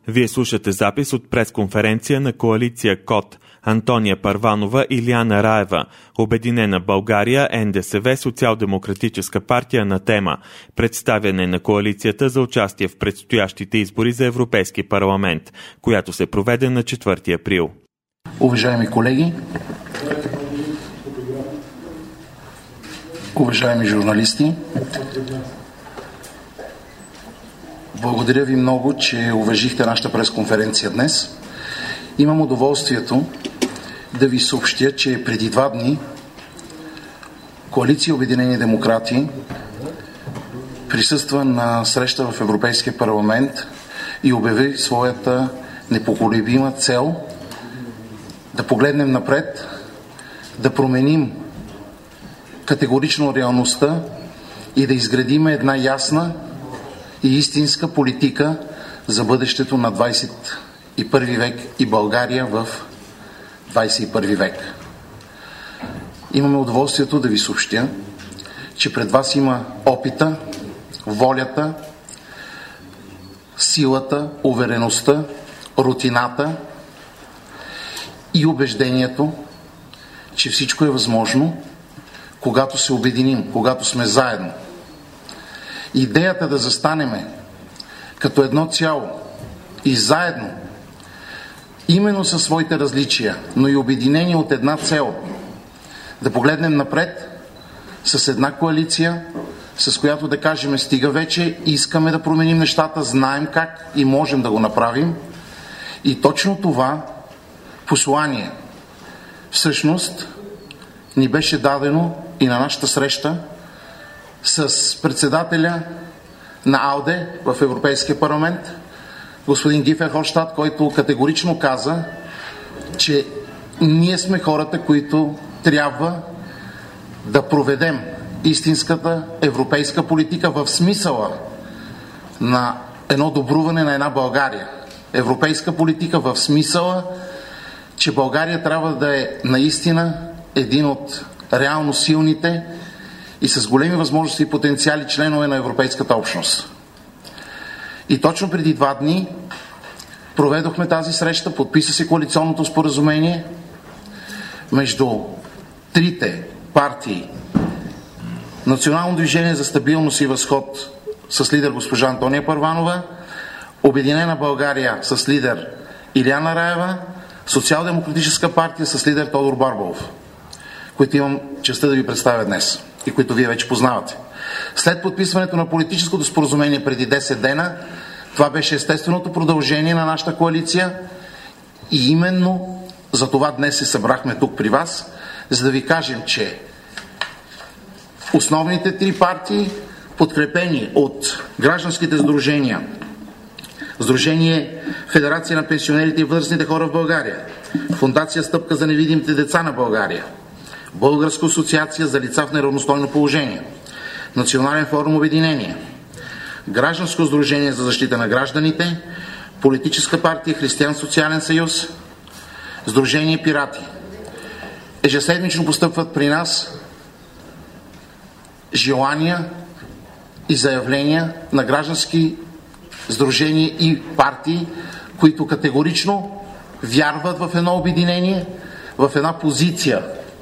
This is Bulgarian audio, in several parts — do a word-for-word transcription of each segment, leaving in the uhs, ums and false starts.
Вие слушате запис от пресконференция на коалиция КОТ, Антония Първанова и Илияна Раева, Обединена България, Ен Де Ес Ви, Социал-демократическа партия на тема представяне на коалицията за участие в предстоящите избори за Европейски парламент, която се проведе на четвърти април. Уважаеми колеги, уважаеми журналисти, благодаря ви много, че уважихте нашата пресконференция днес. Имам удоволствието да ви съобщя, че преди два дни Коалиция Обединени демократи присъства на среща в Европейския парламент и обяви своята непоколебима цел да погледнем напред, да променим категорично реалността и да изградим една ясна и истинска политика за бъдещето на двадесет и първи век и България в двадесет и първи век. Имаме удоволствието да ви съобщя, че пред вас има опита, волята, силата, увереността, рутината и убеждението, че всичко е възможно, когато се обединим, когато сме заедно. Идеята да застанеме като едно цяло и заедно, именно със своите различия, но и обединени от една цел, да погледнем напред с една коалиция, с която да кажем стига вече, искаме да променим нещата, знаем как и можем да го направим. И точно това послание всъщност ни беше дадено и на нашата среща с председателя на АЛДЕ в Европейския парламент, господин Ги Ферховщад, който категорично каза, че ние сме хората, които трябва да проведем истинската европейска политика в смисъла на едно добруване на една България. Европейска политика в смисъла, че България трябва да е наистина един от реално силните и с големи възможности и потенциали членове на Европейската общност. И точно преди два дни проведохме тази среща, подписа се коалиционното споразумение между трите партии: Национално движение за стабилност и възход с лидер госпожа Антония Първанова, Обединена България с лидер Илияна Раева, Социал-демократическа партия с лидер Тодор Барбалов, които имам честта да ви представя днес и които вие вече познавате. След подписването на политическото споразумение преди десет дена, това беше естественото продължение на нашата коалиция и именно за това днес се събрахме тук при вас, за да ви кажем, че основните три партии, подкрепени от гражданските сдружения, Сдружение Федерация на пенсионерите и възрастните хора в България, Фондация Стъпка за невидимите деца на България, Българска асоциация за лица в неравностойно положение, Национален форум Обединение, Гражданско сдружение за защита на гражданите, Политическа партия Християн-социален съюз, Сдружение Пирати. Ежеседмично постъпват при нас желания и заявления на граждански сдружения и партии, които категорично вярват в едно обединение, в една позиция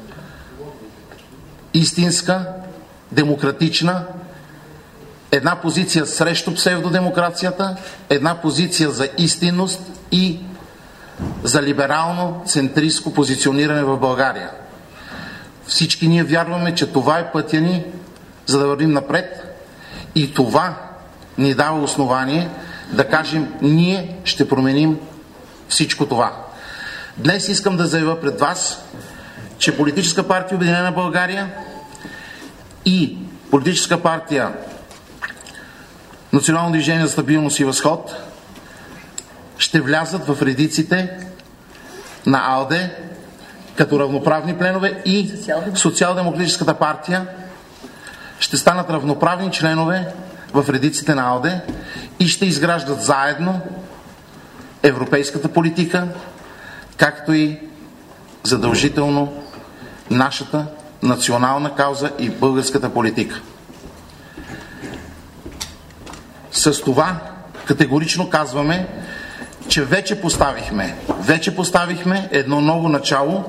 истинска, демократична, една позиция срещу псевдодемокрацията, една позиция за истинност и за либерално центристко позициониране в България. Всички ние вярваме, че това е пътя ни, за да вървим напред, и това ни дава основание да кажем: ние ще променим всичко това. Днес искам да заявя пред вас, че Политическа партия Обединена България и Политическа партия Национално движение за стабилност и възход ще влязат в редиците на АЛДЕ като равноправни пленове и Социал-демократическата партия ще станат равноправни членове в редиците на АЛДЕ и ще изграждат заедно европейската политика, както и задължително нашата национална кауза и българската политика. С това категорично казваме, че вече поставихме, вече поставихме едно ново начало,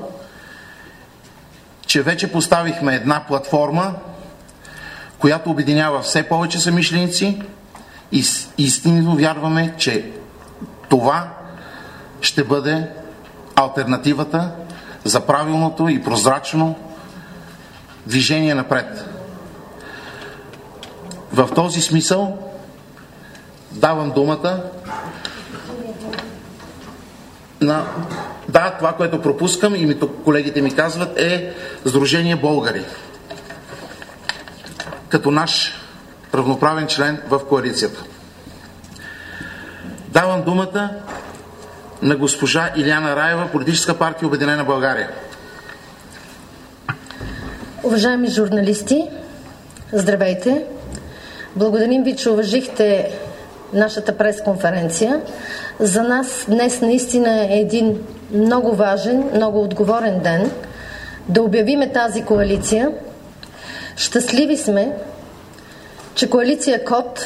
че вече поставихме една платформа, която обединява все повече съмишленици и истинно вярваме, че това ще бъде алтернативата за правилното и прозрачно движение напред. В този смисъл давам думата на... Да, това, което пропускам и ми, колегите ми казват, е Сдружение Българи, като наш равноправен член в коалицията. Давам думата на госпожа Илияна Раева, Политическа партия Обединена България. Уважаеми журналисти, здравейте! Благодарим ви, че уважихте нашата пресконференция. За нас днес наистина е един много важен, много отговорен ден да обявиме тази коалиция. Щастливи сме, че коалиция КОТ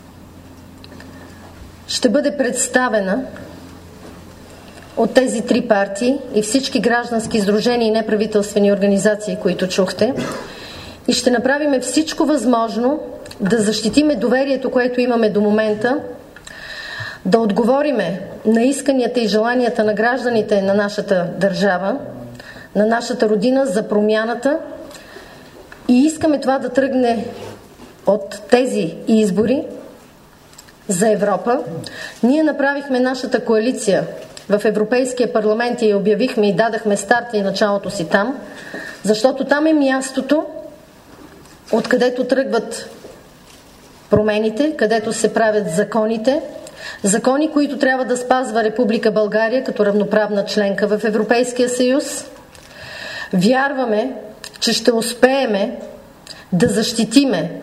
ще бъде представена от тези три партии и всички граждански сдружения и неправителствени организации, които чухте, и ще направим всичко възможно да защитиме доверието, което имаме до момента, да отговориме на исканията и желанията на гражданите на нашата държава, на нашата родина за промяната, и искаме това да тръгне от тези избори за Европа. Ние направихме нашата коалиция в Европейския парламент и я обявихме и дадахме старта и началото си там, защото там е мястото, откъдето тръгват промените, където се правят законите, закони, които трябва да спазва Република България като равноправна членка в Европейския съюз. Вярваме, че ще успееме да защитиме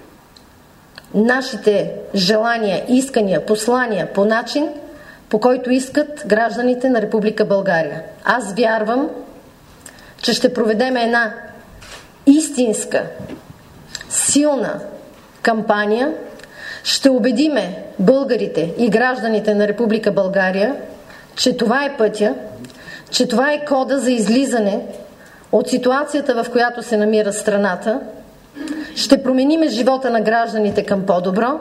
нашите желания, искания, послания по начин, по който искат гражданите на Република България. Аз вярвам, че ще проведем една истинска, силна кампания, ще убедиме българите и гражданите на Република България, че това е пътя, че това е кода за излизане от ситуацията, в която се намира страната. Ще промениме живота на гражданите към по-добро.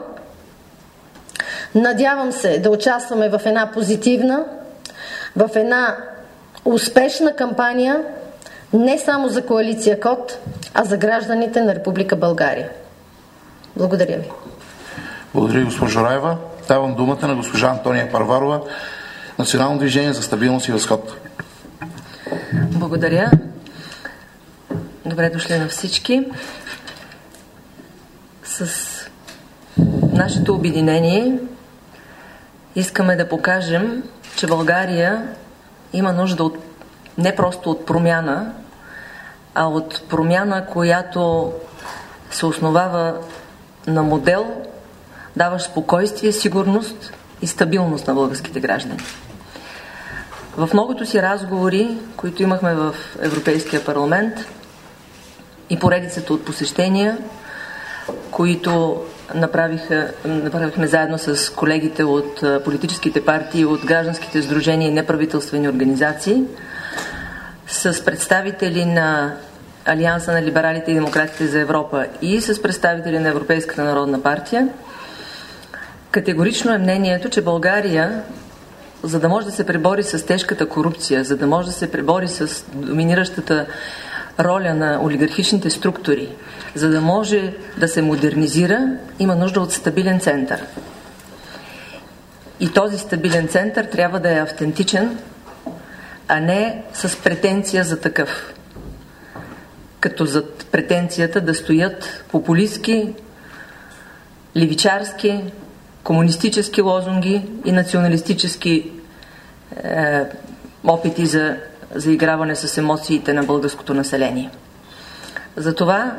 Надявам се да участваме в една позитивна, в една успешна кампания не само за коалиция КОТ, а за гражданите на Република България. Благодаря ви. Благодаря, госпожо Раева. Давам думата на госпожа Антония Първарова, Национално движение за стабилност и възход. Благодаря. Добре дошли на всички. С нашето обединение искаме да покажем, че България има нужда от, не просто от промяна, а от промяна, която се основава на модел, даващ спокойствие, сигурност и стабилност на българските граждани. В многото си разговори, които имахме в Европейския парламент и поредицата от посещения, които направиха, направихме заедно с колегите от политическите партии, от гражданските сдружения и неправителствени организации, с представители на Алианса на либералите и демократите за Европа и с представители на Европейската народна партия, категорично е мнението, че България, за да може да се пребори с тежката корупция, за да може да се пребори с доминиращата роля на олигархичните структури, за да може да се модернизира, има нужда от стабилен център. И този стабилен център трябва да е автентичен, а не с претенция за такъв. Като зад претенцията да стоят популистки, левичарски, комунистически лозунги и националистически е, опити за заиграване с емоциите на българското население. Затова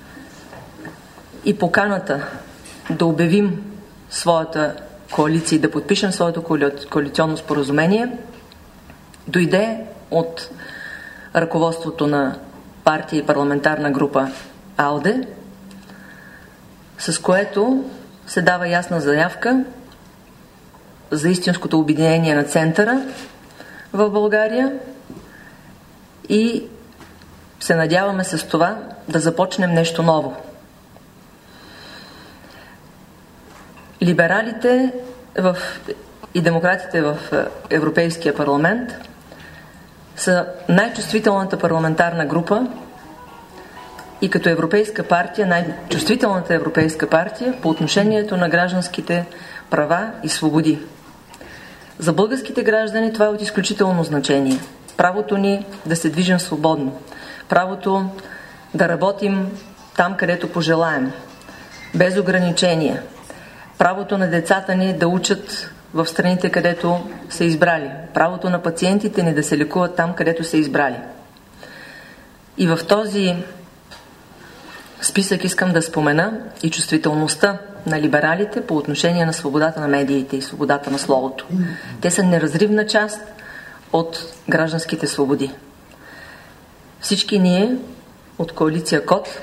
и поканата да обявим своята коалиция и да подпишем своето коалиционно споразумение дойде от ръководството на партия и парламентарна група АЛДЕ, с което се дава ясна заявка за истинското обединение на центъра в България и се надяваме с това да започнем нещо ново. Либералите в, и демократите в Европейския парламент са най-чувствителната парламентарна група и като европейска партия, най-чувствителната европейска партия по отношението на гражданските права и свободи. За българските граждани това е от изключително значение. Правото ни да се движим свободно. Правото да работим там, където пожелаем. Без ограничения. Правото на децата ни да учат в страните, където са избрали. Правото на пациентите ни да се лекуват там, където са избрали. И в този списък искам да спомена и чувствителността на либералите по отношение на свободата на медиите и свободата на словото. Те са неразривна част от гражданските свободи. Всички ние от коалиция КОТ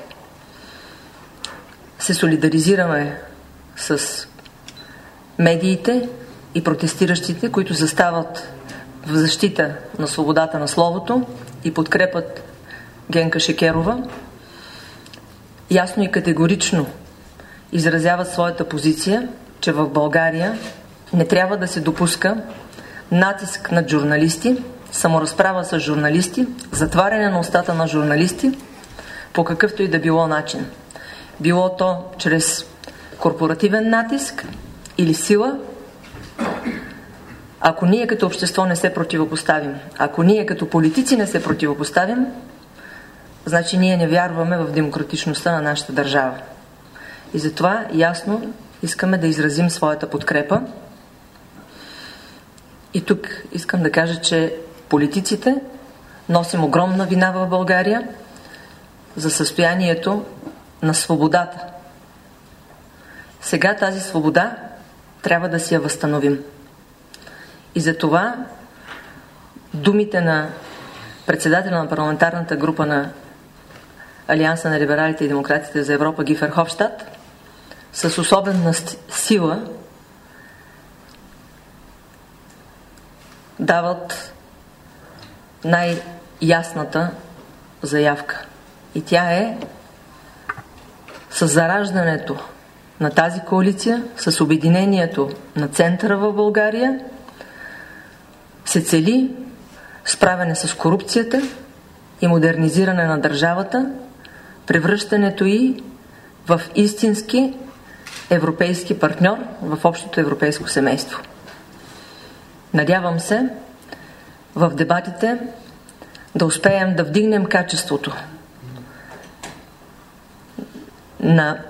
се солидаризираме с медиите и протестиращите, които застават в защита на свободата на словото и подкрепят Генка Шекерова, ясно и категорично изразяват своята позиция, че в България не трябва да се допуска натиск над журналисти, саморазправа с журналисти, затваряне на устата на журналисти по какъвто и да било начин. Било то чрез корпоративен натиск или сила. Ако ние като общество не се противопоставим, ако ние като политици не се противопоставим, значи ние не вярваме в демократичността на нашата държава. И затова ясно искаме да изразим своята подкрепа. И тук искам да кажа, че политиците носим огромна вина в България за състоянието на свободата. Сега тази свобода трябва да си я възстановим. И затова думите на председателя на парламентарната група на Алианса на либералите и демократите за Европа Ги Ферховщад с особена сила дават най-ясната заявка. И тя е с зараждането на тази коалиция, с обединението на центъра в България, се цели справяне с корупцията и модернизиране на държавата, превръщането й в истински европейски партньор в общото европейско семейство. Надявам се в дебатите да успеем да вдигнем качеството на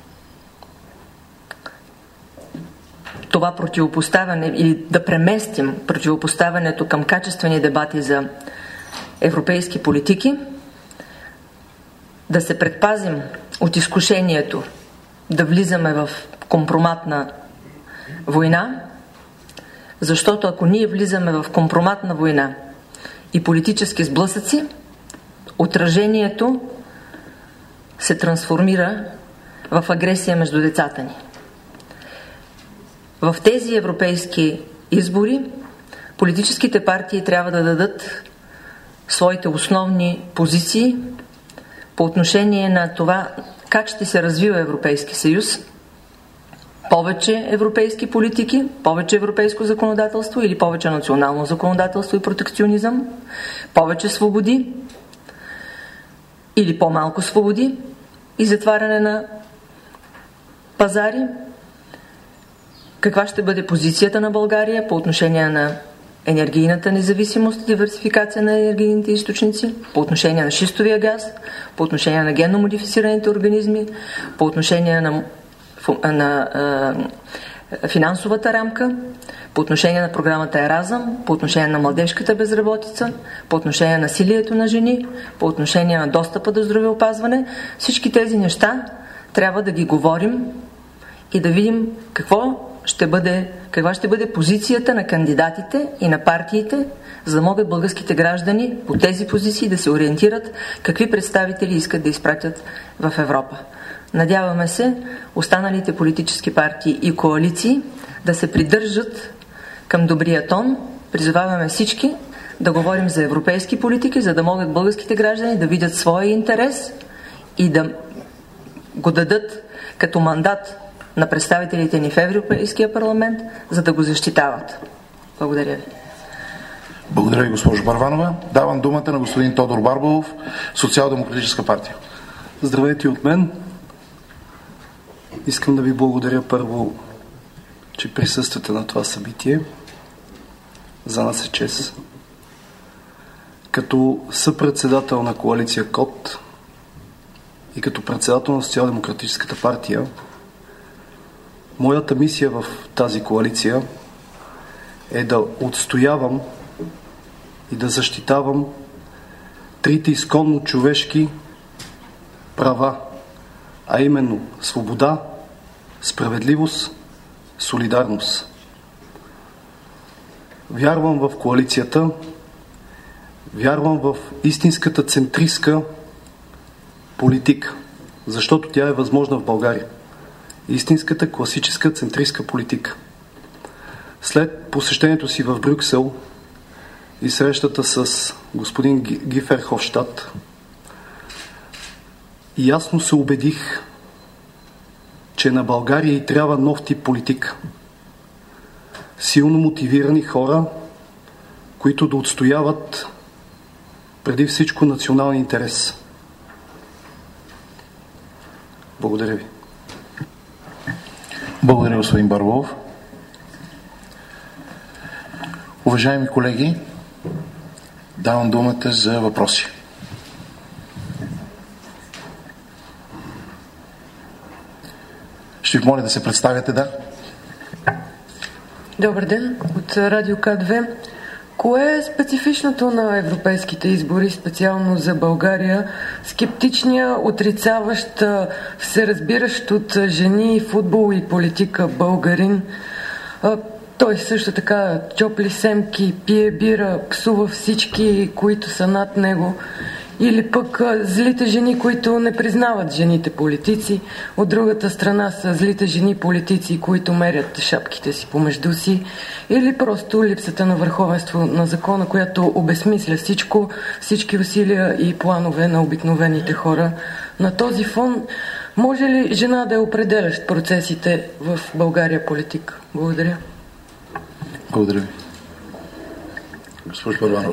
това противопоставяне или да преместим противопоставянето към качествени дебати за европейски политики, да се предпазим от изкушението да влизаме в компроматна война, защото ако ние влизаме в компроматна война и политически сблъсъци, отражението се трансформира в агресия между децата ни. В тези европейски избори политическите партии трябва да дадат своите основни позиции по отношение на това как ще се развива Европейски съюз. Повече европейски политики, повече европейско законодателство или повече национално законодателство и протекционизъм, повече свободи или по-малко свободи и затваряне на пазари. Каква ще бъде позицията на България по отношение на енергийната независимост и диверсификация на енергийните източници, по отношение на шистовия газ, по отношение на генно модифицираните организми, по отношение на, на е, финансовата рамка, по отношение на програмата Еразъм, по отношение на младежката безработица, по отношение на насилието на жени, по отношение на достъпа до здравеопазване. Всички тези неща трябва да ги говорим и да видим какво ще бъде, каква ще бъде позицията на кандидатите и на партиите, за да могат българските граждани по тези позиции да се ориентират какви представители искат да изпратят в Европа. Надяваме се останалите политически партии и коалиции да се придържат към добрия тон. Призоваваме всички да говорим за европейски политики, за да могат българските граждани да видят своя интерес и да го дадат като мандат на представителите ни в Европейския парламент, за да го защитават. Благодаря ви. Благодаря ви, госпожо Първанова. Давам думата на господин Тодор Барбалов, Социал-демократическа партия. Здравейте от мен. Искам да ви благодаря първо, че присъствате на това събитие. За нас е чест. Като съпредседател на коалиция КОТ и като председател на Социал-демократическата партия, моята мисия в тази коалиция е да отстоявам и да защитавам трите изконно човешки права, а именно свобода, справедливост, солидарност. Вярвам в коалицията, вярвам в истинската центристка политика, защото тя е възможна в България. Истинската класическа центристка политика. След посещението си в Брюксел и срещата с господин Ги Ферховщад, ясно се убедих, че на България й трябва нов тип политика. Силно мотивирани хора, които да отстояват преди всичко националния интерес. Благодаря ви. Благодаря, господин Барбалов. Уважаеми колеги, давам думата за въпроси. Ще ви моля да се представяте, да? Добър ден, от Радио К две. Кое е специфичното на европейските избори, специално за България? Скептичния, отрицаващ, всеразбиращ от жени, футбол и политика българин. Той също така чопли семки, пие бира, псува всички, които са над него. Или пък злите жени, които не признават жените политици. От другата страна са злите жени политици, които мерят шапките си помежду си. Или просто липсата на върховенство на закона, която обезсмисля всичко, всички усилия и планове на обикновените хора. На този фон може ли жена да е определящ процесите в България политика? Благодаря. Благодаря ви. Госпожо Първанова.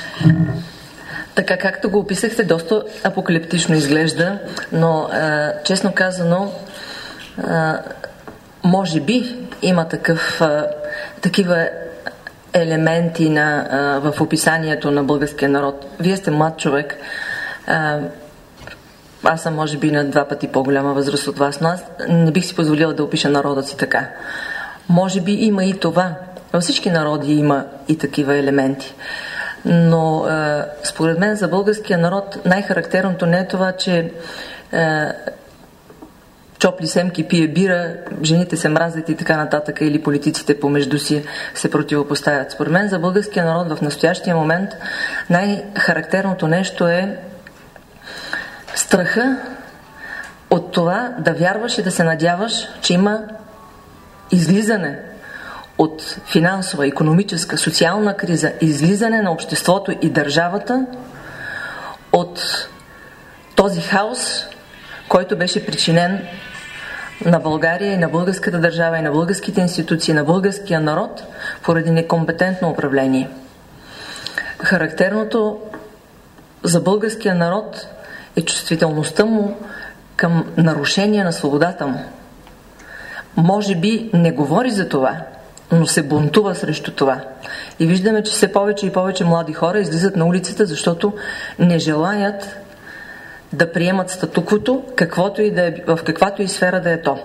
Така както го описахте, доста апокалиптично изглежда, но а, честно казано, а, може би има такъв, а, такива елементи на, а, в описанието на българския народ. Вие сте млад човек. А, аз съм може би на два пъти по-голяма възраст от вас, но аз не бих си позволила да опиша народа си така. Може би има и това. Във всички народи има и такива елементи. Но е, според мен за българския народ най-характерното не е това, че е, чопли семки, пие бира, жените се мразят и така нататък, или политиците помежду си се противопоставят. Според мен за българския народ в настоящия момент най-характерното нещо е страха от това да вярваш и да се надяваш, че има излизане от финансова, икономическа, социална криза, излизане на обществото и държавата от този хаос, който беше причинен на България и на българската държава и на българските институции, на българския народ поради некомпетентно управление. Характерното за българския народ е чувствителността му към нарушение на свободата му. Може би не говори за това, но се бунтува срещу това. И виждаме, че все повече и повече млади хора излизат на улицата, защото не желаят да приемат статуквото, каквото и да е, в каквато и сфера да е то.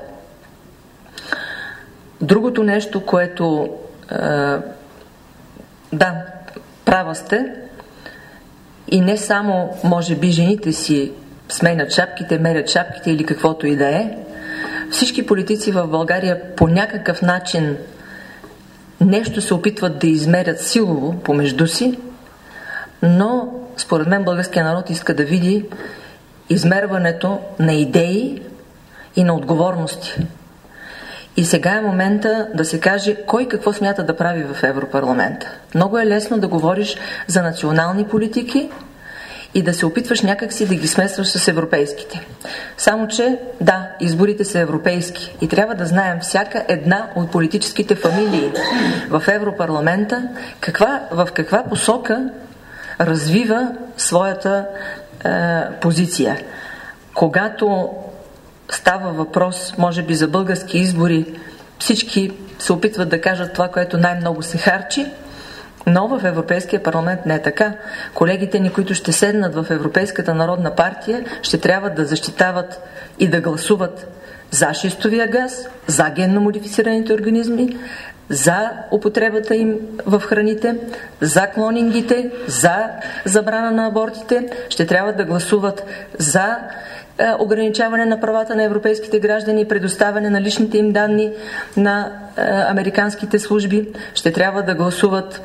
Другото нещо, което е, да, права сте, и не само, може би, жените си сменят шапките, мерят шапките или каквото и да е, всички политици в България по някакъв начин нещо се опитват да измерят силово помежду си, но според мен българския народ иска да види измерването на идеи и на отговорности. И сега е момента да се каже кой какво смята да прави в Европарламента. Много е лесно да говориш за национални политики и да се опитваш някакси да ги смесваш с европейските. Само че, да, изборите са европейски и трябва да знаем всяка една от политическите фамилии в Европарламента каква, в каква посока развива своята е, позиция. Когато става въпрос, може би, за български избори, всички се опитват да кажат това, което най-много се харчи, но в Европейския парламент не е така. Колегите ни, които ще седнат в Европейската народна партия, ще трябва да защитават и да гласуват за шистовия газ, за генно модифицираните организми, за употребата им в храните, за клонингите, за забрана на абортите, ще трябва да гласуват за ограничаване на правата на европейските граждани и предоставяне на личните им данни на е, американските служби. Ще трябва да гласуват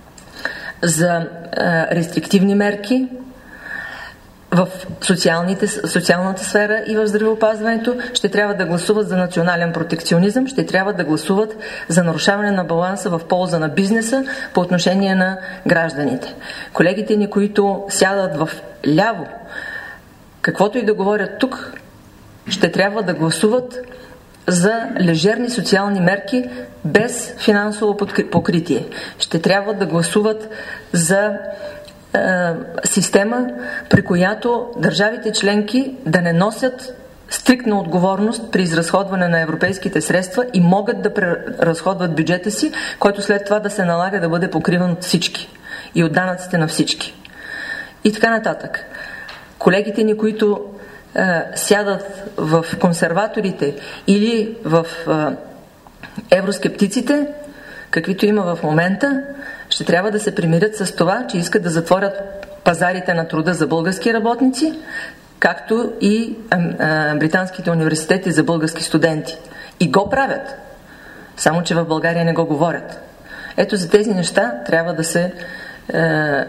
за е, рестриктивни мерки в социалните, социалната сфера и в здравеопазването. Ще трябва да гласуват за национален протекционизъм. Ще трябва да гласуват за нарушаване на баланса в полза на бизнеса по отношение на гражданите. Колегите ни, които сядат в ляво, каквото и да говорят тук, ще трябва да гласуват за лежерни социални мерки без финансово покритие. Ще трябва да гласуват за е, система, при която държавите членки да не носят стриктна отговорност при изразходване на европейските средства и могат да преразходват бюджета си, който след това да се налага да бъде покриван от всички и от данъците на всички. И така нататък. Колегите ни, които е, сядат в консерваторите или в е, евроскептиците, каквито има в момента, ще трябва да се примирят с това, че искат да затворят пазарите на труда за български работници, както и е, е, британските университети за български студенти. И го правят. Само че в България не го говорят. Ето за тези неща трябва да се е,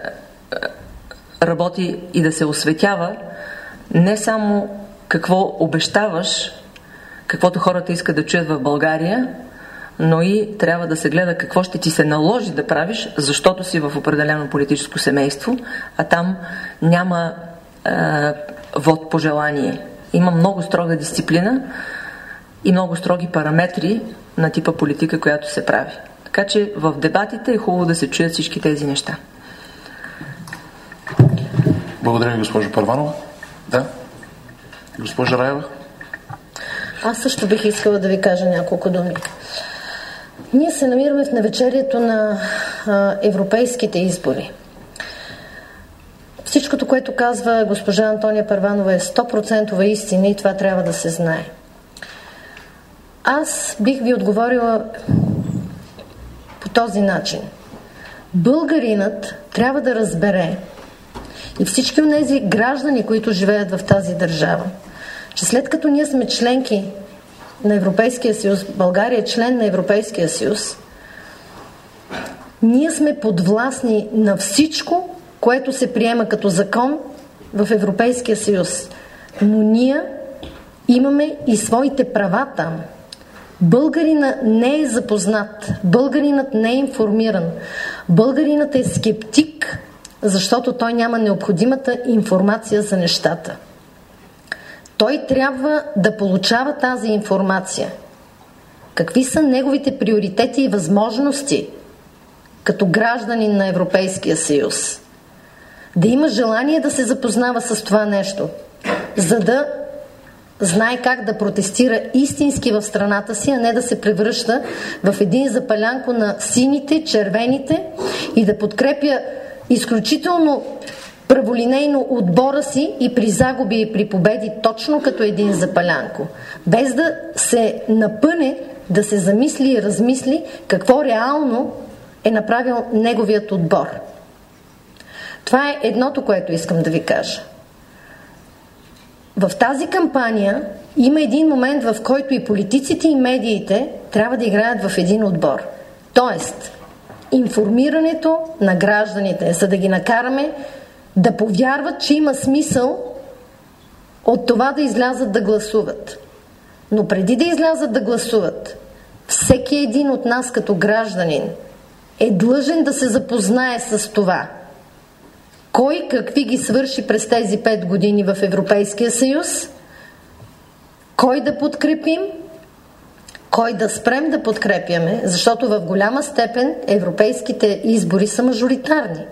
работи и да се осветява не само какво обещаваш, каквото хората искат да чуят в България, но и трябва да се гледа какво ще ти се наложи да правиш, защото си в определено политическо семейство, а там няма е, вод по желание. Има много строга дисциплина и много строги параметри на типа политика, която се прави. Така че в дебатите е хубаво да се чуят всички тези неща. Благодаря ви, госпожо Първанова. Да. Госпожа Раева. Аз също бих искала да ви кажа няколко думи. Ние се намираме в навечерието на а, европейските избори. Всичкото, което казва госпожа Антония Първанова, е сто процента истина и това трябва да се знае. Аз бих ви отговорила по този начин. Българинът трябва да разбере, и всички от тези граждани, които живеят в тази държава, че след като ние сме членки на Европейския съюз, България е член на Европейския съюз, ние сме подвластни на всичко, което се приема като закон в Европейския съюз. Но ние имаме и своите права там. Българинът не е запознат, българинът не е информиран, българинът е скептик, защото той няма необходимата информация за нещата. Той трябва да получава тази информация. Какви са неговите приоритети и възможности като гражданин на Европейския съюз? Да има желание да се запознава с това нещо, за да знае как да протестира истински в страната си, а не да се превръща в един запалянко на сините, червените и да подкрепя изключително праволинейно отбора си и при загуби и при победи точно като един запалянко, без да се напъне, да се замисли и размисли какво реално е направил неговият отбор. Това е едното, което искам да ви кажа. В тази кампания има един момент, в който и политиците, и медиите трябва да играят в един отбор. Тоест, информирането на гражданите, за да ги накараме да повярват, че има смисъл от това да излязат да гласуват. Но преди да излязат да гласуват, Всеки един от нас като гражданин е длъжен да се запознае с това. Кой какви ги свърши през тези пет години в Европейския съюз, кой да подкрепим, кой да спрем да подкрепяме, защото в голяма степен европейските избори са мажоритарни.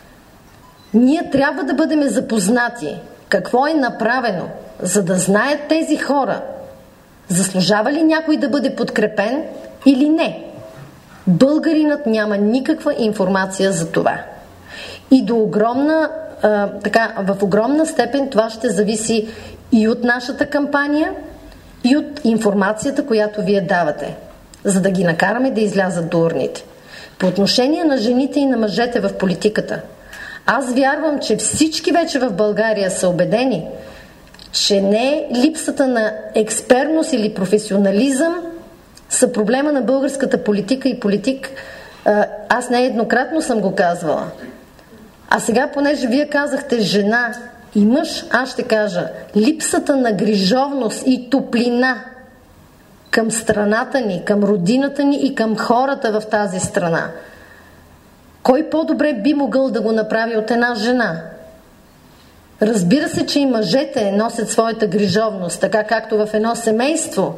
Ние трябва да бъдем запознати какво е направено, за да знаят тези хора, заслужава ли някой да бъде подкрепен или не. Българинът няма никаква информация за това. И до огромна, а, така, в огромна степен това ще зависи и от нашата кампания, и от информацията, която вие давате, за да ги накараме да излязат до урните. По отношение на жените и на мъжете в политиката, аз вярвам, че всички вече в България са убедени, че не липсата на експертност или професионализъм са проблема на българската политика и политик. Аз нееднократно съм го казвала. А сега, понеже вие казахте жена и мъж, аз ще кажа, липсата на грижовност и топлина към страната ни, към родината ни и към хората в тази страна. Кой по-добре би могъл да го направи от една жена? Разбира се, че и мъжете носят своята грижовност, така както в едно семейство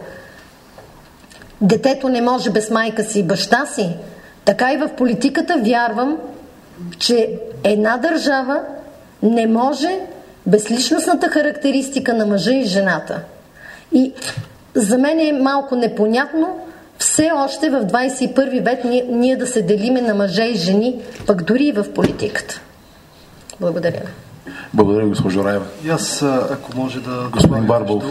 детето не може без майка си и баща си, така и в политиката вярвам, че една държава не може без личностната характеристика на мъжа и жената. И за мен е малко непонятно все още в двадесет и първи век ние, ние да се делиме на мъже и жени, пък дори и в политиката. Благодаря. Благодаря, госпожо Раева. И аз, ако може да... Господин Барбов.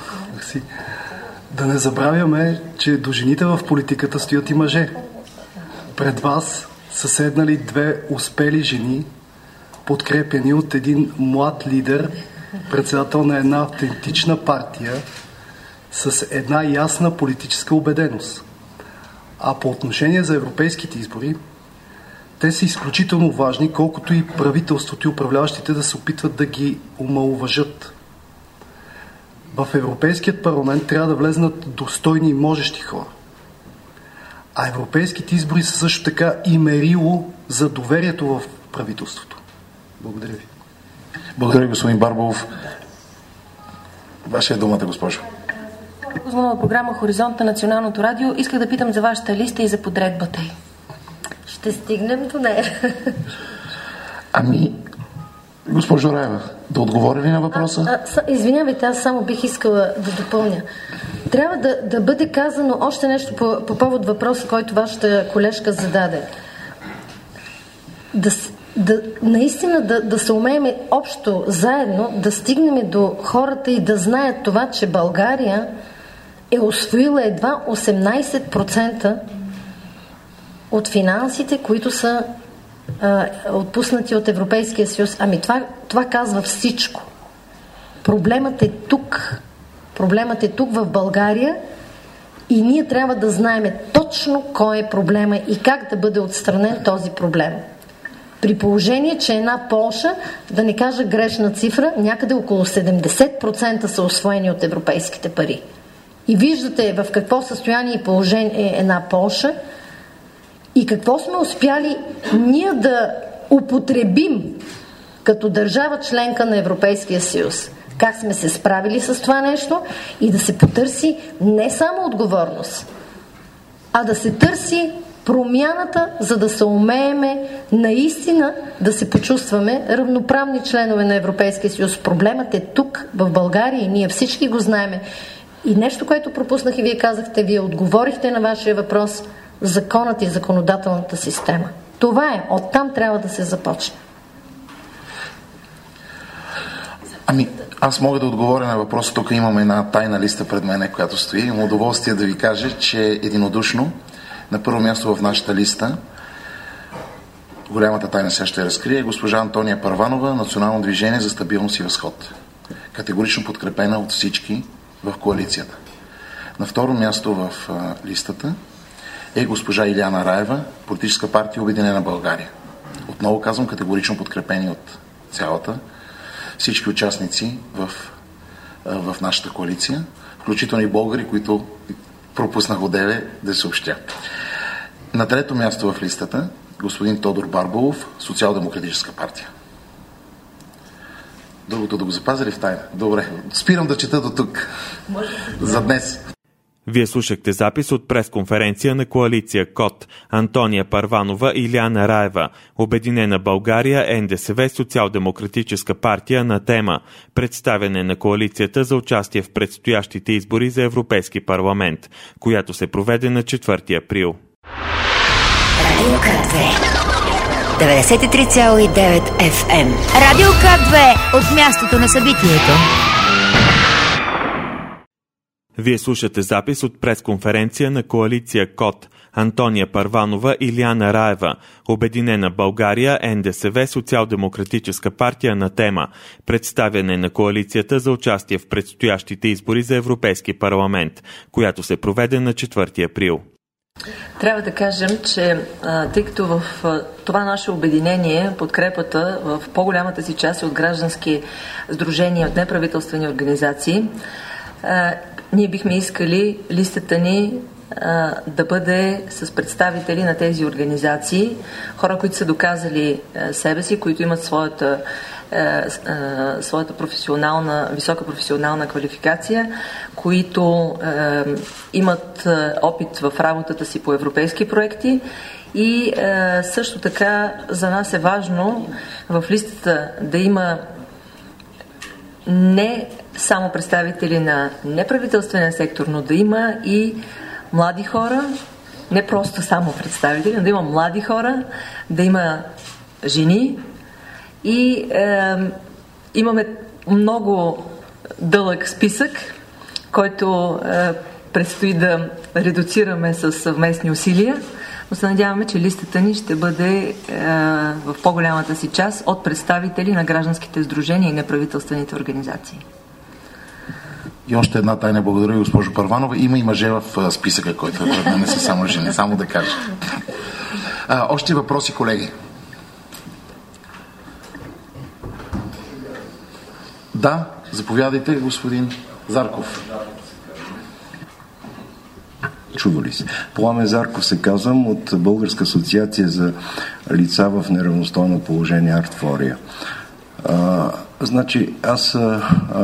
Да не забравяме, че до жените в политиката стоят и мъже. Пред вас са седнали две успели жени, подкрепени от един млад лидер, председател на една автентична партия, с една ясна политическа убеденост. А по отношение за европейските избори, те са изключително важни, колкото и правителството и управляващите да се опитват да ги омаловажат. В Европейският парламент трябва да влезнат достойни и можещи хора. А европейските избори са също така и мерило за доверието в правителството. Благодаря ви. Благодаря, господин Барбов. Ваша е думата, госпожо. Позволна програма Хоризонт на Националното радио. Исках да питам за вашата листа и за подредбата й. Ще стигнем до нея. Ами, госпожо Раева, да отговоря ли на въпроса? А, а, извинявайте, аз само бих искала да допълня. Трябва да, да бъде казано още нещо по, по повод въпроса, който вашата колежка зададе. Да, да, наистина да, да се умеем общо, заедно, да стигнем до хората и да знаят това, че България е усвоила едва осемнадесет процента от финансите, които са а, отпуснати от Европейския съюз. Ами това, това казва всичко. Проблемът е тук. Проблемът е тук в България и ние трябва да знаем точно кой е проблема и как да бъде отстранен този проблем. При положение, че една Полша, да не кажа грешна цифра, някъде около седемдесет процента са усвоени от европейските пари. И виждате в какво състояние и положение е една Полша и какво сме успяли ние да употребим като държава членка на Европейския съюз. Как сме се справили с това нещо и да се потърси не само отговорност, а да се търси промяната, за да се умееме наистина да се почувстваме равноправни членове на Европейския съюз. Проблемът е тук, в България и ние всички го знаеме. И нещо, което пропуснах и вие казахте, вие отговорихте на вашия въпрос, законът и законодателната система. Това е. Оттам трябва да се започне. Ами, аз мога да отговоря на въпроса. Тук имам една тайна листа пред мене, която стои. Имам удоволствие да ви кажа, че единодушно на първо място в нашата листа, голямата тайна сега ще разкрие, госпожа Антония Първанова, Национално движение за стабилност и възход. Категорично подкрепена от всички в коалицията. На второ място в а, листата е госпожа Илияна Раева, Политическа партия Обединена България. Отново казвам, категорично подкрепени от цялата всички участници в, в нашата коалиция, включително и българи, които пропуснах одеве да съобщя. На трето място в листата господин Тодор Барбалов, Социал-демократическа партия. Другото да го запазили в тайна. Добре, спирам да чета до тук. За днес. Вие слушахте запис от пресконференция на коалиция КОТ, Антония Първанова и Илияна Раева, Обединена България, НДСВ, Социал-демократическа партия на тема представяне на коалицията за участие в предстоящите избори за Европейски парламент, която се проведе на четвърти април. Радио К две деветдесет и три цяло и девет Еф Ем. Радио К две от мястото на събитието. Вие слушате запис от пресконференция на коалиция КОТ, Антония Първанова и Илияна Раева, Обединена България, НДСВ, Социал-демократическа партия на тема представяне на коалицията за участие в предстоящите избори за Европейски парламент, която се проведе на четвърти април. Трябва да кажем, че тъй като в това наше обединение подкрепата в по-голямата си част от граждански сдружения, от неправителствени организации, ние бихме искали листата ни а, да бъде с представители на тези организации, хора, които са доказали а, себе си, които имат своята, а, а, своята професионална, висока професионална квалификация, които а, имат а, опит в работата си по европейски проекти и а, също така за нас е важно в листата да има не само представители на неправителствения сектор, но да има и млади хора, не просто само представители, но да има млади хора, да има жени и е, имаме много дълъг списък, който е, предстои да редуцираме с съвместни усилия, но се надяваме, че листата ни ще бъде е, в по-голямата си част от представители на гражданските сдружения и неправителствените организации. И още една тайна, благодаря, госпожо Първанова. Има и мъже в списъка, който е пред мен, не са само жени, само да кажа. А, още въпроси, колеги? Да, заповядайте, господин Зарков. Чували се. Пламен Зарков се казвам, от Българска асоциация за лица в неравностойно положение Артфория. А, значи аз а,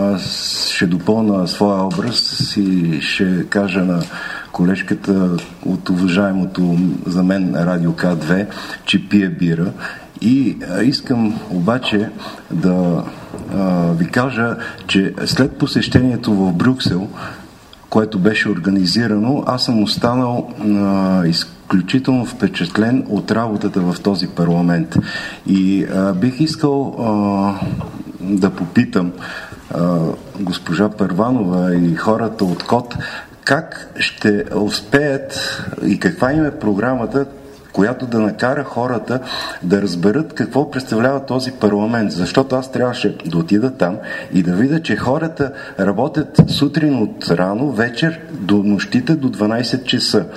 ще допълна своя образ и ще кажа на колежката от уважаемото за мен Радио К две, че пие бира. И а, искам обаче да а, ви кажа, че след посещението в Брюксел, което беше организирано, аз съм останал а, изключително впечатлен от работата в този парламент. И а, бих искал а, да попитам а, госпожа Първанова и хората от КОТ как ще успеят и каква им е програмата, която да накара хората да разберат какво представлява този парламент. Защото аз трябваше да отида там и да видя, че хората работят сутрин от рано, вечер до нощите до дванайсет часа.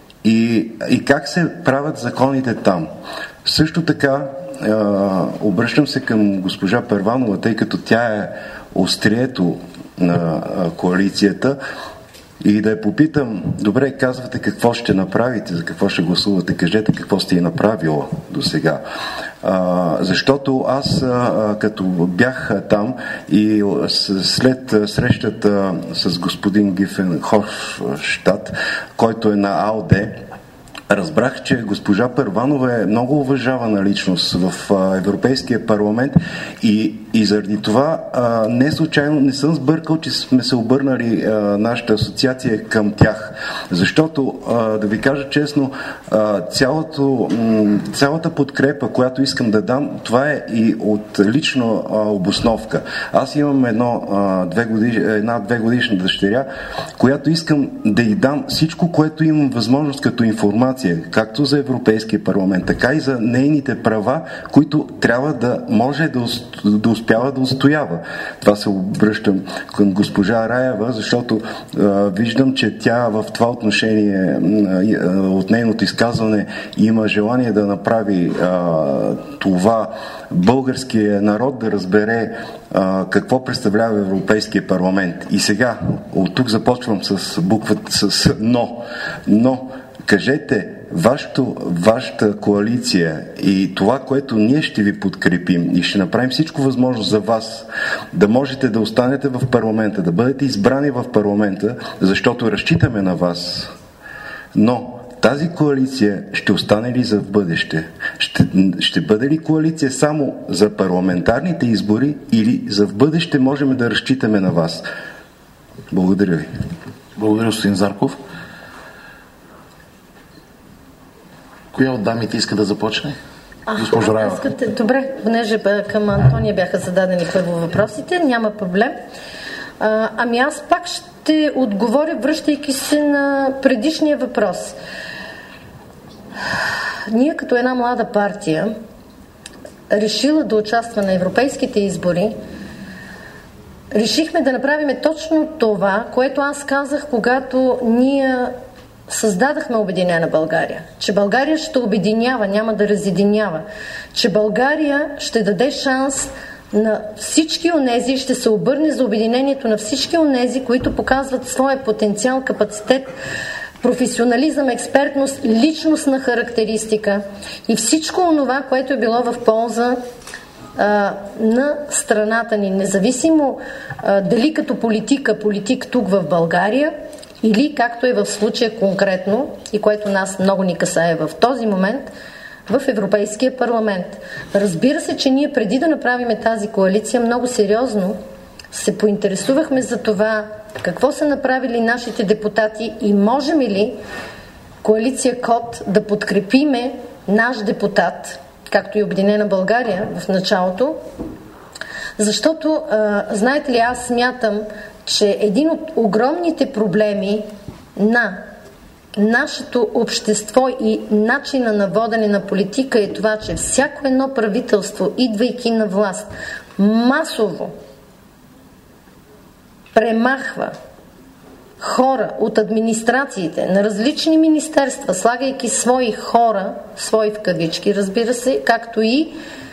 И, и как се правят законите там. Също така е, обръщам се към госпожа Първанова, тъй като тя е острието на е, коалицията, и да я попитам, добре, казвате какво ще направите, за какво ще гласувате, кажете какво сте и направила до сега. А, защото аз, а, като бях там и след срещата с господин Гифен Хорштадт, който е на АЛД, разбрах, че госпожа Първанова е много уважавана личност в а, Европейския парламент и, и заради това а, не случайно не съм сбъркал, че сме се обърнали а, нашата асоциация към тях. Защото, а, да ви кажа честно, а, цялото, м, цялата подкрепа, която искам да дам, това е и от лична а, обосновка. Аз имам едно, а, две годиш, една двегодишна дъщеря, която искам да й дам всичко, което имам възможност като информация, легитимация, както за Европейския парламент, така и за нейните права, които трябва да може да, да успява да устоява. Това се обръщам към госпожа Раева, защото а, виждам, че тя в това отношение а, от нейното изказване има желание да направи а, това българския народ да разбере а, какво представлява Европейския парламент. И сега, от тук започвам с буквата с но. Но, кажете, вашето, вашата коалиция и това, което ние ще ви подкрепим и ще направим всичко възможно за вас, да можете да останете в парламента, да бъдете избрани в парламента, защото разчитаме на вас. Но тази коалиция ще остане ли за в бъдеще? Ще, ще бъде ли коалиция само за парламентарните избори или за в бъдеще можем да разчитаме на вас? Благодаря ви. Благодаря, господин Зарков. Коя от дамите иска да започне? Госпожо Раева. Искате... Добре, понеже към Антония бяха зададени първо въпросите, няма проблем. А, ами аз пак ще отговоря, връщайки се на предишния въпрос. Ние като една млада партия, решила да участва на европейските избори, решихме да направим точно това, което аз казах, когато ние създадахме Обединена България. Че България ще обединява, няма да разединява. Че България ще даде шанс на всички онези, ще се обърне за обединението на всички онези, които показват своя потенциал, капацитет, професионализъм, експертност, личностна характеристика и всичко онова, което е било в полза а, на страната ни, независимо а, дали като политика, политик тук в България или както е в случая конкретно и което нас много ни касае в този момент, в Европейския парламент. Разбира се, че ние преди да направим тази коалиция много сериозно се поинтересувахме за това какво са направили нашите депутати и можем ли коалиция КОТ да подкрепиме наш депутат, както и Обединена България в началото, защото, а, знаете ли, аз смятам, че един от огромните проблеми на нашето общество и начина на водене на политика е това, че всяко едно правителство, идвайки на власт, масово премахва хора от администрациите на различни министерства, слагайки свои хора, свои в кавички, разбира се, както и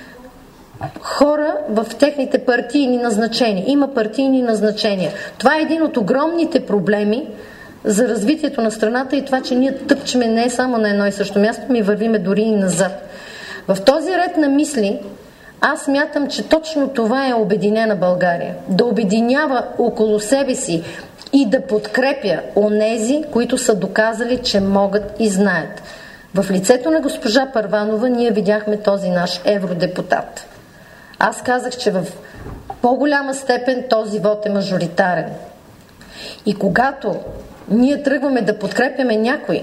хора в техните партийни назначения. Има партийни назначения. Това е един от огромните проблеми за развитието на страната и това, че ние тъпчеме не само на едно и също място, ми вървиме дори и назад. В този ред на мисли аз смятам, че точно това е Обединена България. Да обединява около себе си и да подкрепя онези, които са доказали, че могат и знаят. В лицето на госпожа Първанова ние видяхме този наш евродепутат. Аз казах, че в по-голяма степен този вод е мажоритарен. И когато ние тръгваме да подкрепяме някой,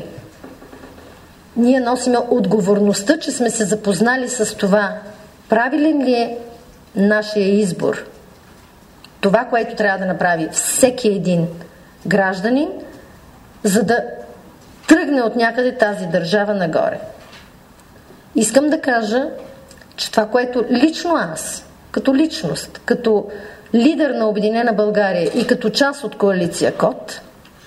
ние носиме отговорността, че сме се запознали с това. Правилен ли е нашия избор? Това, което трябва да направи всеки един гражданин, за да тръгне от някъде тази държава нагоре. Искам да кажа, че това, което лично аз, като личност, като лидер на Обединена България и като част от коалиция КОТ,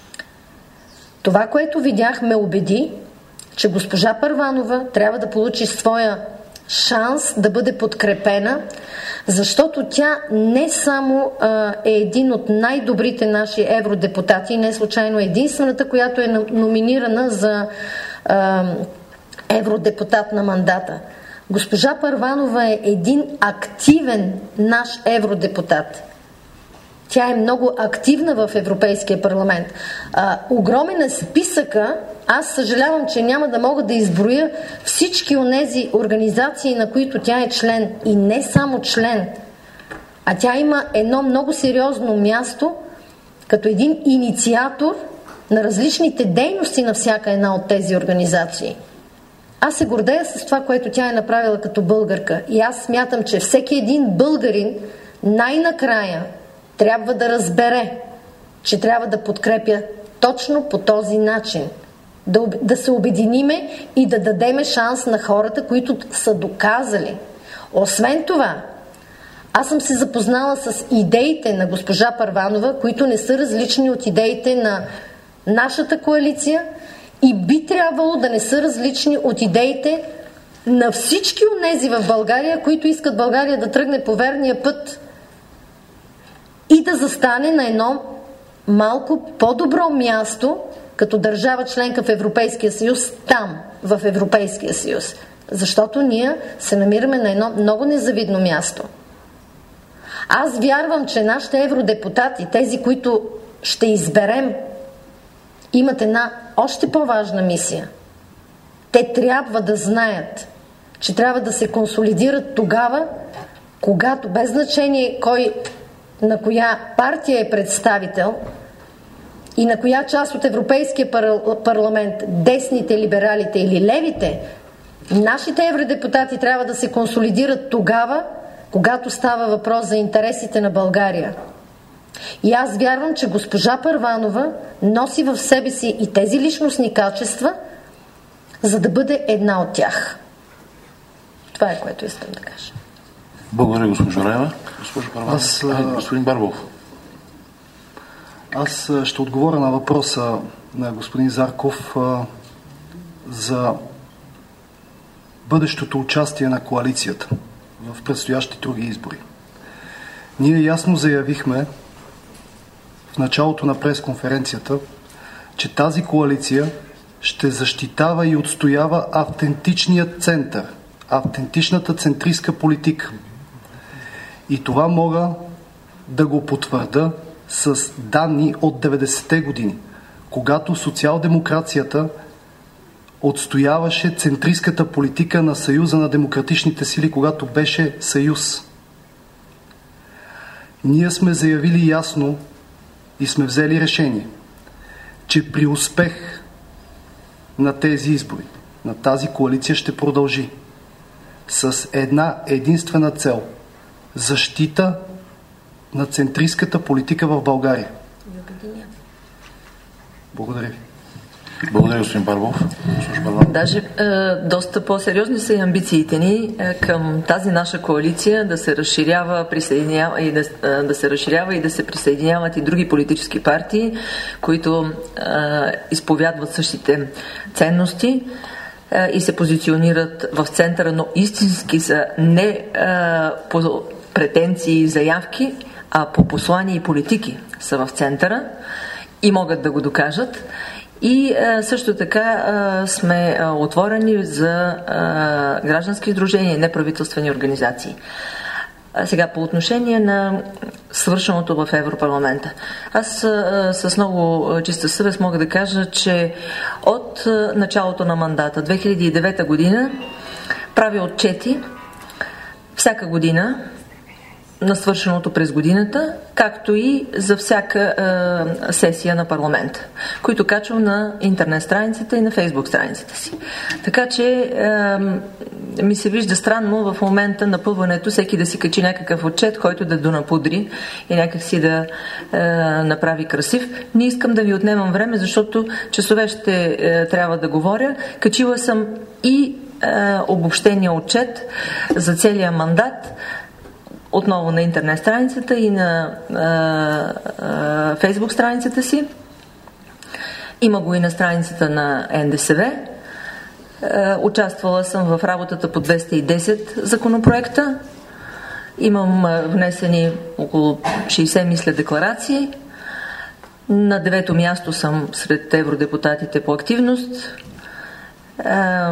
това, което видях, ме убеди, че госпожа Първанова трябва да получи своя шанс да бъде подкрепена, защото тя не само а, е един от най-добрите наши евродепутати, не случайно единствената, която е номинирана за а, евродепутат на мандата. Госпожа Първанова е един активен наш евродепутат. Тя е много активна в Европейския парламент. А, огромен е списъка. Аз съжалявам, че няма да мога да изброя всички онези организации, на които тя е член. И не само член, а тя има едно много сериозно място като един инициатор на различните дейности на всяка една от тези организации. Аз се гордея с това, което тя е направила като българка. И аз смятам, че всеки един българин най-накрая трябва да разбере, че трябва да подкрепя точно по този начин да, да се обединиме и да дадеме шанс на хората, които са доказали. Освен това, аз съм се запознала с идеите на госпожа Първанова, които не са различни от идеите на нашата коалиция и би трябвало да не са различни от идеите на всички онези в България, които искат България да тръгне по верния път и да застане на едно малко по-добро място като държава членка в Европейския съюз, там, в Европейския съюз. Защото ние се намираме на едно много незавидно място. Аз вярвам, че нашите евродепутати, тези, които ще изберем, имат една още по-важна мисия. Те трябва да знаят, че трябва да се консолидират тогава, когато, без значение кой, на коя партия е представител и на коя част от Европейския парламент, десните, либералите или левите, нашите евродепутати трябва да се консолидират тогава, когато става въпрос за интересите на България. И аз вярвам, че госпожа Първанова носи в себе си и тези личностни качества, за да бъде една от тях. Това е, което искам да кажа. Благодаря, госпожо Раева. Госпожо Първанова. Аз, а, господин Барбов. Аз ще отговоря на въпроса на господин Зарков а, за бъдещото участие на коалицията в предстоящи други избори. Ние ясно заявихме в началото на пресконференцията, че тази коалиция ще защитава и отстоява автентичният център, автентичната центристка политика. И това мога да го потвърда с данни от деветдесетте години, когато социал-демокрацията отстояваше центристката политика на Съюза на демократичните сили, когато беше съюз. Ние сме заявили ясно и сме взели решение, че при успех на тези избори, на тази коалиция ще продължи с една единствена цел – защита на центристката политика в България. Благодаря ви. Благодаря, господин Барбов. Даже е, доста по-сериозни са и амбициите ни е, към тази наша коалиция да се разширява, присъединява и да, е, да се разширява и да се присъединяват и други политически партии, които е, изповядват същите ценности е, и се позиционират в центъра, но истински са не е, по претенции и заявки, а по послания и политики са в центъра и могат да го докажат. И а, също така а, сме а, отворени за а, граждански сдружения и неправителствени организации. А сега по отношение на свършеното в Европарламента. Аз а, с много чиста съвест мога да кажа, че от а, началото на мандата две хиляди и девета година правя отчети всяка година на свършеното през годината, както и за всяка е, сесия на парламента, които качвам на интернет страницата и на фейсбук страницата си. Така че е, ми се вижда странно в момента на пъването всеки да си качи някакъв отчет, който да донапудри и някак си да е, направи красив. Не искам да ви отнемам време, защото часове ще е, трябва да говоря. Качила съм и е, обобщения отчет за целия мандат, отново на интернет страницата и на фейсбук страницата си. Има го и на страницата на Н Д С В. А, участвала съм в работата по двеста и десет законопроекта. Имам а, внесени около шейсет, мисля, декларации. На девето място съм сред евродепутатите по активност. А,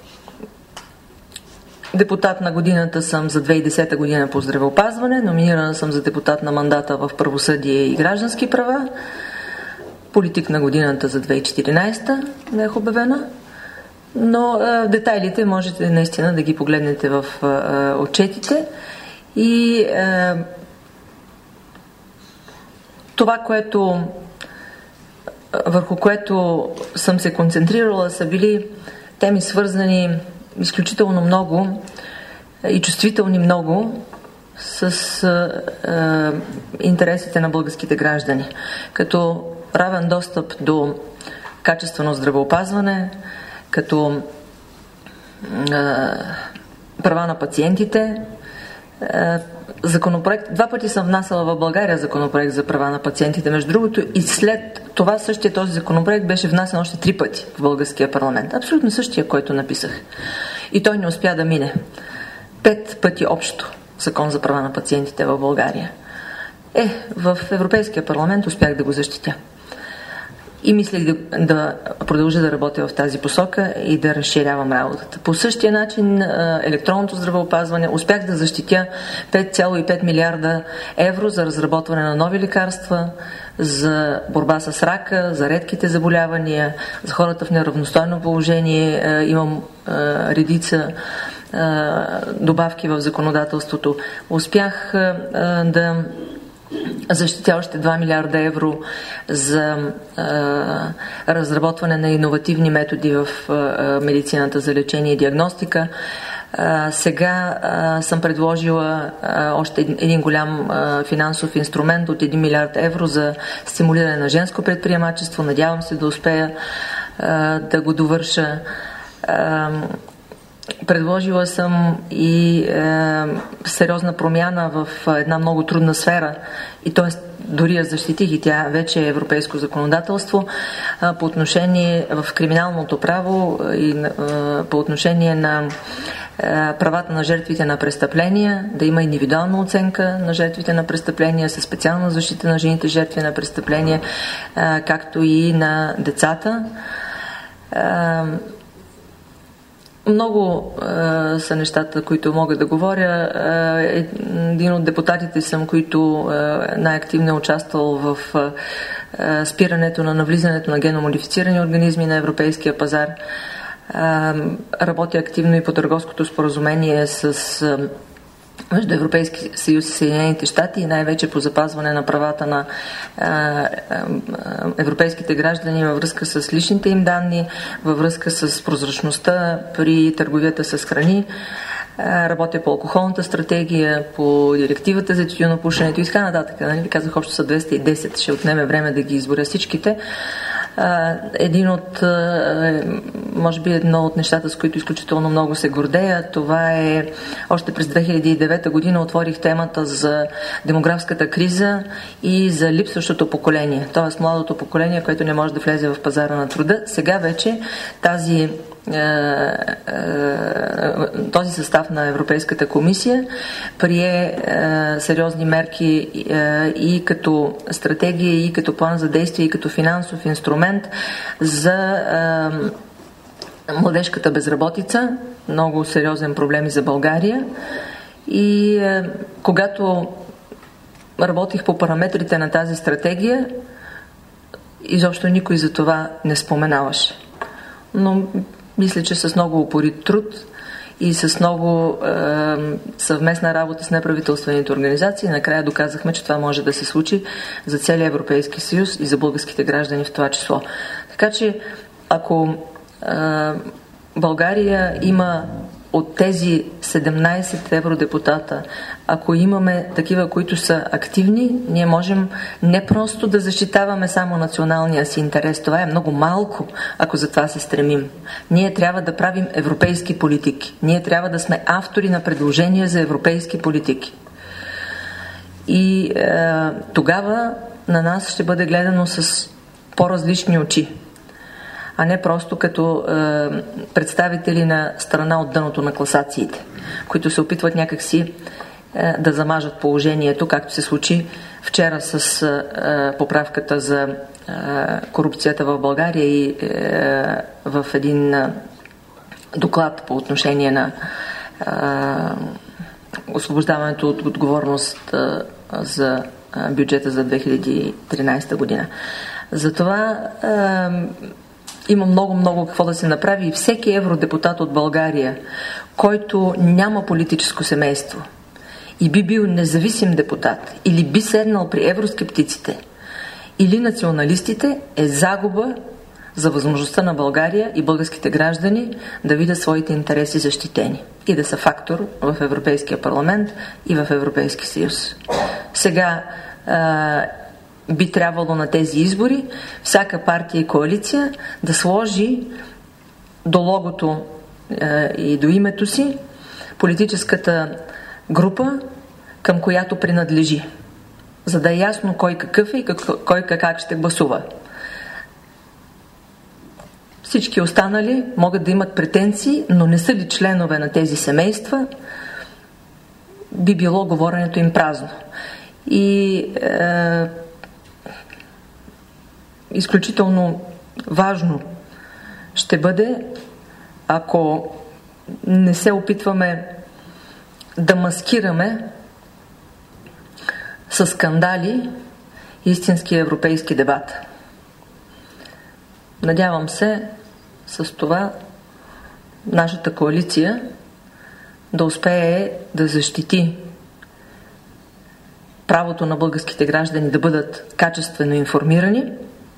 Депутат на годината съм за две хиляди и десета година по здравеопазване, номинирана съм за депутат на мандата в правосъдие и граждански права, политик на годината за две хиляди и четиринадесета бях обявена, но а, детайлите можете наистина да ги погледнете в а, отчетите и а, това, което върху което съм се концентрирала, са били теми свързани изключително много и чувствителни много с а, интересите на българските граждани, като равен достъп до качествено здравеопазване, като а, права на пациентите. А, законопроект, два пъти съм внасяла в България законопроект за права на пациентите, между другото, и след това същия този законопроект беше внасян още три пъти в българския парламент. Абсолютно същия, който написах. И той не успя да мине. Пет пъти общо закон за права на пациентите в България. Е, в Европейския парламент успях да го защитя. И мислех да, да продължа да работя в тази посока и да разширявам работата. По същия начин електронното здравеопазване успях да защитя пет цяло и пет милиарда евро за разработване на нови лекарства, за борба с рака, за редките заболявания, за хората в неравностойно положение. Имам редица добавки в законодателството. Успях да защитя още два милиарда евро за а, разработване на иновативни методи в а, медицината за лечение и диагностика. А, сега а, съм предложила а, още един, един голям а, финансов инструмент от един милиард евро за стимулиране на женско предприемачество. Надявам се да успея а, да го довърша. А, Предложила съм и е, сериозна промяна в една много трудна сфера, и т.е. дори я защитих, и тя вече е европейско законодателство е, по отношение в криминалното право и е, по отношение на е, правата на жертвите на престъпления, да има индивидуална оценка на жертвите на престъпления със специална защита на жените жертви на престъпления, е, както и на децата. Е, Много е, са нещата, които мога да говоря. Е, един от депутатите съм, които е, най-активно е участвал в е, спирането на навлизането на геномодифицирани организми на европейския пазар. Е, работя активно и по търговското споразумение с е, между Европейски съюз и Съединените щати, и най-вече по запазване на правата на а, а, европейските граждани във връзка с личните им данни, във връзка с прозрачността при търговията с храни. А, работя по алкохолната стратегия, по директивата за тютюнопушенето и така нататък. Нали? Казах, общо са двеста и десет, ще отнеме време да ги изборя всичките. Един от, може би едно от нещата, с които изключително много се гордея, това е, още през две хиляди и девета година отворих темата за демографската криза и за липсващото поколение, т.е. младото поколение, което не може да влезе в пазара на труда. Сега вече тази този състав на Европейската комисия прие сериозни мерки и като стратегия, и като план за действие, и като финансов инструмент за младежката безработица. Много сериозен проблем и за България. И когато работих по параметрите на тази стратегия, изобщо никой за това не споменаваше. Но мисля, че с много упорит труд и с много е, съвместна работа с неправителствените организации накрая доказахме, че това може да се случи за целия Европейски съюз и за българските граждани в това число. Така че, ако е, България има от тези седемнайсет евродепутата, ако имаме такива, които са активни, ние можем не просто да защитаваме само националния си интерес. Това е много малко, ако за това се стремим. Ние трябва да правим европейски политики. Ние трябва да сме автори на предложения за европейски политики. И е, тогава на нас ще бъде гледано с по-различни очи, а не просто като е, представители на страна от дъното на класациите, които се опитват някакси е, да замажат положението, както се случи вчера с е, поправката за е, корупцията в България и е, в един е, доклад по отношение на е, освобождаването от отговорност е, за е, бюджета за две хиляди и тринайсета година. Затова е, има много-много какво да се направи и всеки евродепутат от България, който няма политическо семейство и би бил независим депутат или би седнал при евроскептиците или националистите, е загуба за възможността на България и българските граждани да видят своите интереси защитени и да са фактор в Европейския парламент и в Европейския съюз. Сега би трябвало на тези избори всяка партия и коалиция да сложи до логото е, и до името си политическата група, към която принадлежи, за да е ясно кой какъв е и как, кой как ще гласува. Всички останали могат да имат претенции, но не са ли членове на тези семейства, би било говоренето им празно. И е, изключително важно ще бъде, ако не се опитваме да маскираме със скандали истински европейски дебат. Надявам се с това нашата коалиция да успее да защити правото на българските граждани да бъдат качествено информирани,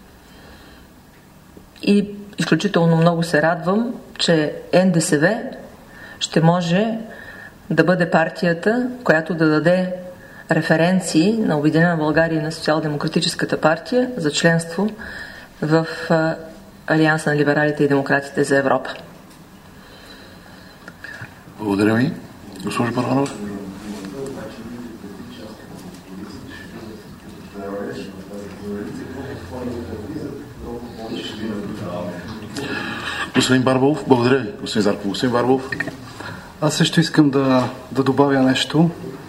и изключително много се радвам, че Н Д С В ще може да бъде партията, която да даде референции на Обединена България и на Социал-демократическата партия за членство в Алианса на либералите и демократите за Европа. Благодаря ви. Госпожо Първанова. Господин Барбалов, благодаря ви. Господин Зарков, господин Барбалов. Аз също искам да, да добавя нещо.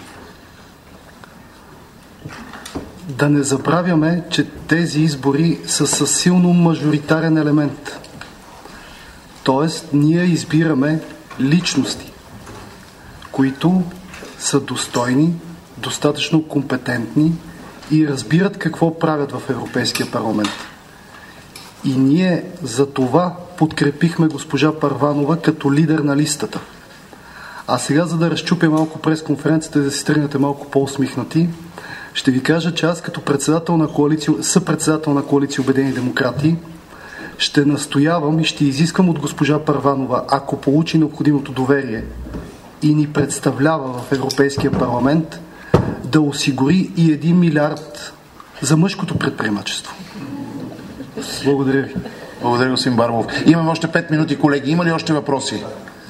Да не забравяме, че тези избори са със силно мажоритарен елемент. Тоест, ние избираме личности, които са достойни, достатъчно компетентни и разбират какво правят в Европейския парламент. И ние за това подкрепихме госпожа Първанова като лидер на листата. А сега, за да разчупя малко пресконференцията и да си тръгнете малко по-усмихнати, ще ви кажа, че аз като председател на коалиция, съпредседател на коалиция Обединени демократи, ще настоявам и ще изискам от госпожа Първанова, ако получи необходимото доверие и ни представлява в Европейския парламент, да осигури и един милиард за мъжкото предприемачество. Благодаря ви. Благодаря, господин Барбов. Имаме още пет минути, колеги. Има ли още въпроси?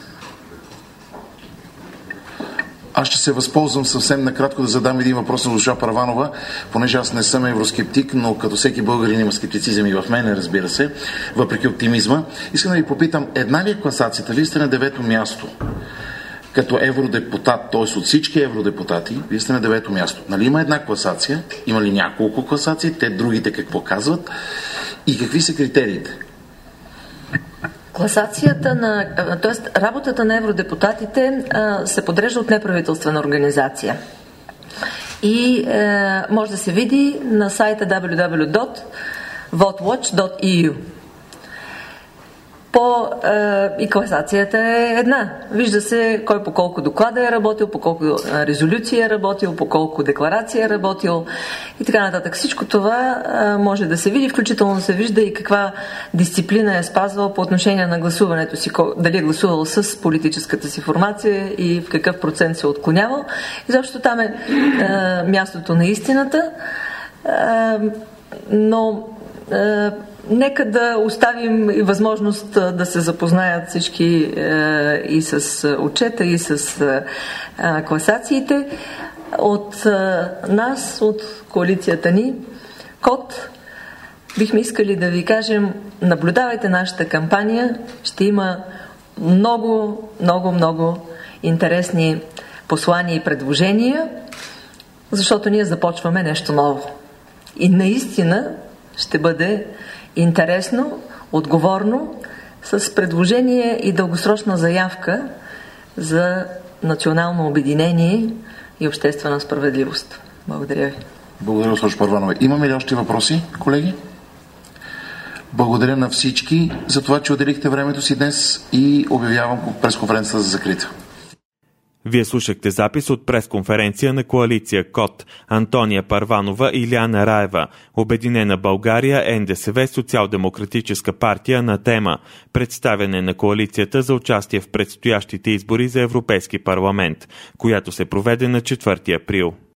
Аз ще се възползвам съвсем накратко да задам един въпрос на госпожа Първанова, понеже аз не съм евроскептик, но като всеки българин има скептицизъм и в мене, разбира се, въпреки оптимизма. Искам да ви попитам, една ли е класацията? Вие сте на девето място. Като евродепутат, т.е. от всички евродепутати, вие сте на девето място. Нали има една класация? Има ли няколко класации? Те другите какво казват? И какви са критериите? Класацията на, т.е. работата на евродепутатите а, се подрежда от неправителствена организация. И а, може да се види на сайта дабъл ю дабъл ю дабъл ю точка вотвотч точка и ю. По, е, и класацията е една. Вижда се кой по колко доклада е работил, по колко резолюция е работил, по колко декларация е работил и така нататък. Всичко това е, може да се види, включително се вижда и каква дисциплина е спазвал по отношение на гласуването си, дали е гласувал с политическата си формация и в какъв процент се е отклонявал. И защото там е, е мястото на истината, е, но е, нека да оставим и възможност да се запознаят всички е, и с отчета, и с е, класациите. От е, нас, от коалицията ни, КОТ, бихме искали да ви кажем, наблюдавайте нашата кампания, ще има много, много, много интересни послания и предложения, защото ние започваме нещо ново. И наистина ще бъде интересно, отговорно, с предложение и дългосрочна заявка за национално обединение и обществена справедливост. Благодаря ви. Благодаря, госпожо Първанова. Имаме ли още въпроси, колеги? Благодаря на всички за това, че отделихте времето си днес и обявявам пресконференцията за закрита. Вие слушахте запис от пресконференция на коалиция КОТ, Антония Първанова и Илияна Раева, Обединена България, Н Д С В, Социал-демократическа партия на тема представяне на коалицията за участие в предстоящите избори за Европейски парламент, която се проведе на четвърти април.